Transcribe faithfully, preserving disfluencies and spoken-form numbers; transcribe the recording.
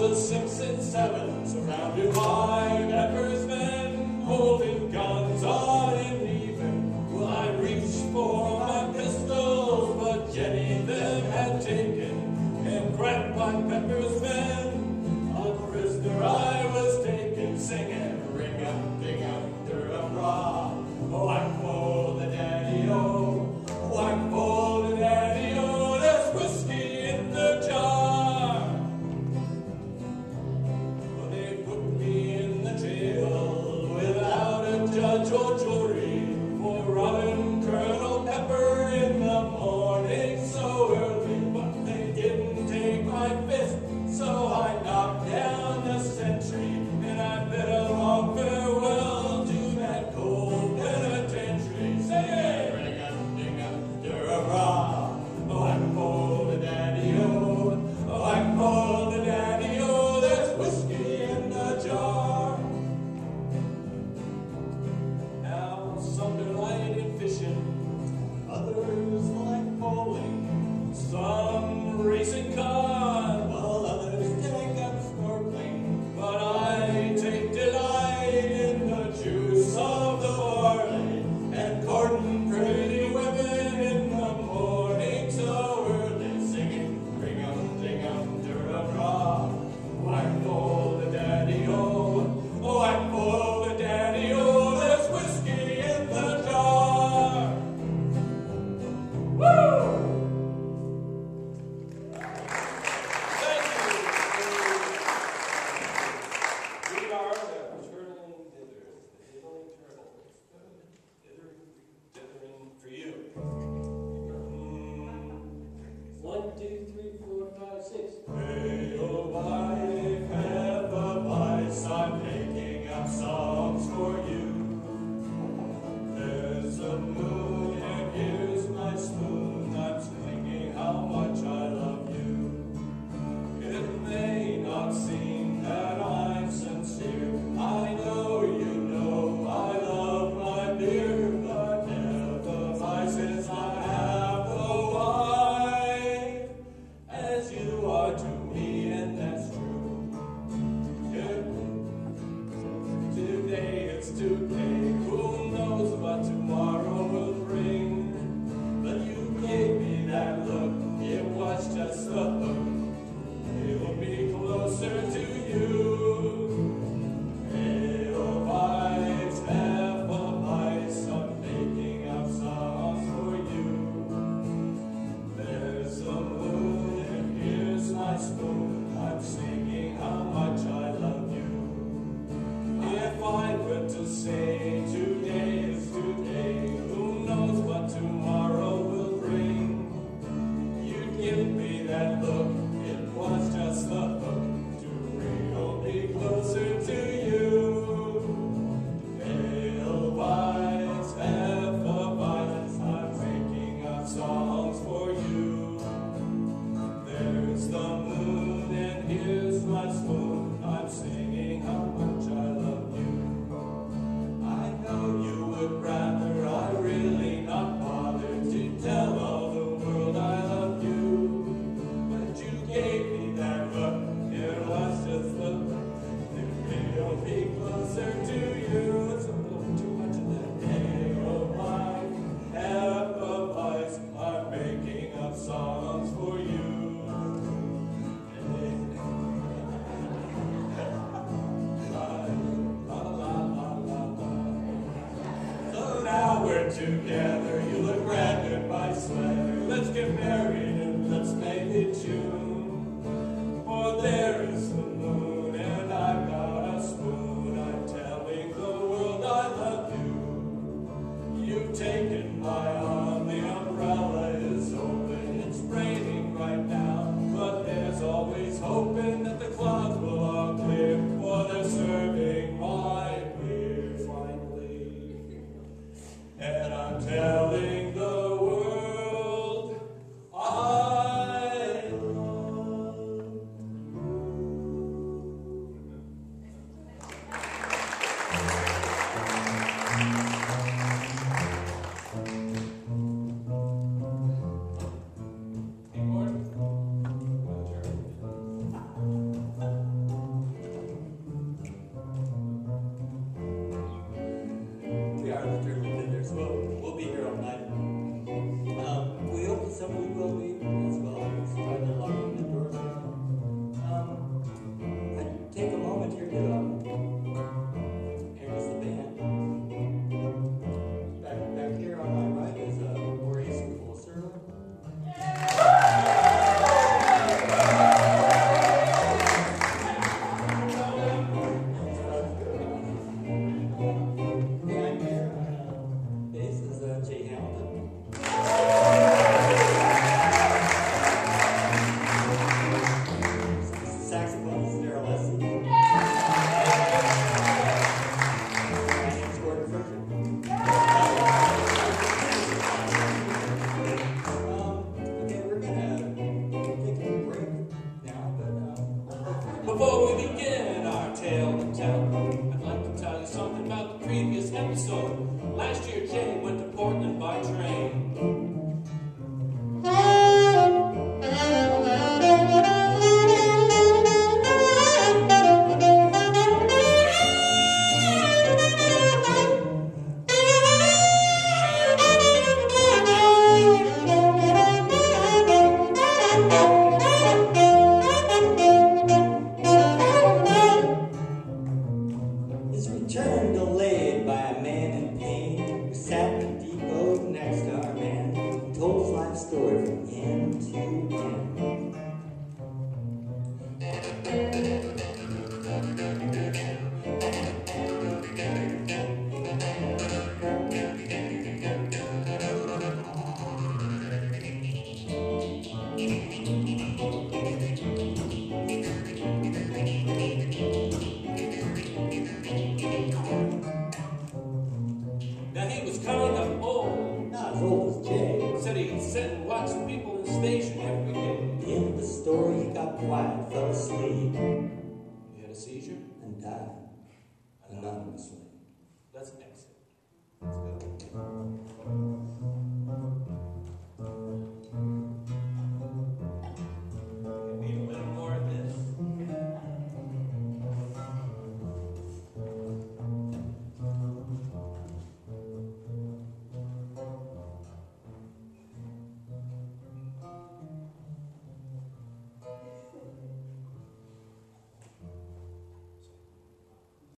was six and seven, surrounded by peppers men, holding guns on and even. Well, I reached for my pistols, but Jenny them had taken, and grabbed my peppers men. A prisoner I was taken, singing, ring up, ding up, durham raw. Whack for the daddy-o, whack for the daddy-o, there's whiskey in the jar. Well, they put me in the jail without a judge or jury for robbing Colonel Pepper in the morning so early. But they didn't take my fist, so I knocked down the sentry, and I bid a long farewell to that cold penitentiary. Say, ring up, ding up, durham-rah, whack for the daddy-o, whack for the daddy-o, there's whiskey in the jar. Now some delight in fishing, others like bowling, some racing cars, while others take up snorkeling. But I take delight in the juice of the barley and courting pretty women in the morning so early, singing, ring up, ding up, durham-rah, whack for the daddy-o, whack for the daddy-o, there's whiskey in the jar. Woo! Thank you. We are the turtling dithers, the diddling turtles, dithering, dithering for you. Mm. One, two, three, four, five, six. Hey, oh, wife, have a vice, I'm making up songs for you. There's a moon and here's my spoon, I'm singing how much I love you. It may not seem that I'm sincere, I know you know I love my beer, but never vices I have a wife, as you are to me, and that's true. Yeah. Today it's today, who knows what tomorrow will bring, but you gave me that look, it was just a hook. It'll be closer to you. Hey, oh, vice, half a vice, I'm making up songs for you. There's a moon and here's my spoon, I'm singing how much I love you. If I were to say today is today, who knows what tomorrow will bring, you'd give me that look, it was just a hook to reel me closer to you. Pale vice, half a vice, I'm making up songs for you. There's the moon and here's my spoon, I'm singing how much I love you. I know you would rather I really not bother to tell all the world I love you, but you gave me that look, it was just the look, it will be closer to you. It's a little too much of that. Hey, oh, my, half a vice, I'm making up songs for you. So now we're together, you look grand in my sweater. Let's get married and let's make it June. For there is the moon and I've got a spoon, I'm telling the world I love you. You've taken my arm, the umbrella is open, it's raining right now, but there's always hoping that the clouds will all clear, for they're serving my beer finally. And I'm telling the world story from end to end. Now he was kind of old. Not as old as Jay. Said he'd sit and watch people in the station every day. At the end of the story, he got quiet, fell asleep, He had a seizure. and died anonymously. Let's exit. Let's go.